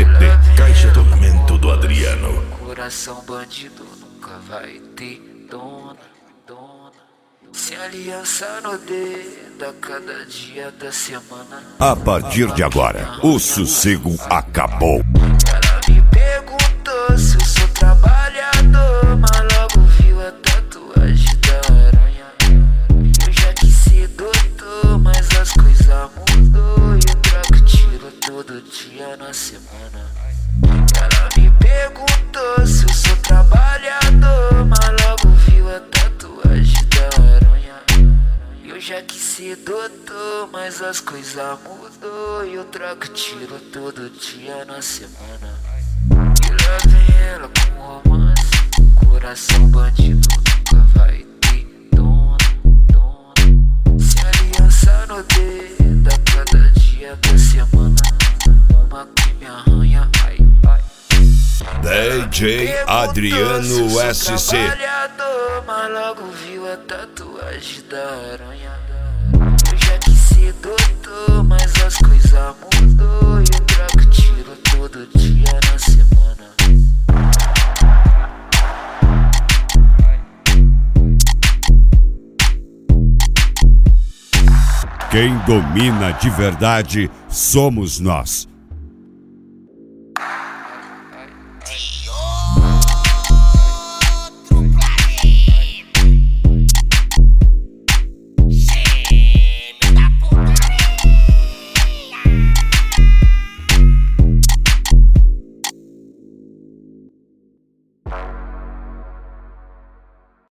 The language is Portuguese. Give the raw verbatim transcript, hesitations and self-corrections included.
C D. Caixa Tormento do Adriano. Coração bandido nunca vai ter dona, dona. Se aliança no dedo a cada dia da semana. A partir de agora, o sossego acabou. Ela me perguntou se eu sou trabalhador, mas logo viu a tatuagem da aranha. Eu já quis ser doutor, mas as coisas mudou e eu troco tiro todo dia na semana. Ela me perguntou se eu sou trabalhador, mas logo viu a tatuagem da aranha. Eu já quis ser doutor, mas as coisas mudou e eu troco tiro todo dia na semana. E lá vem ela com romance, coração bandido nunca vai ter dona, dona. Se aliança no dedo a cada dia da semana. Uma que me arranha, ai, ai. D J Adriano S C. Trabalhador, mas logo viu a tatuagem da aranha. Eu já quis ser doutor, mas as coisas mudou e eu troco tiro todo dia na semana. Quem domina de verdade somos nós.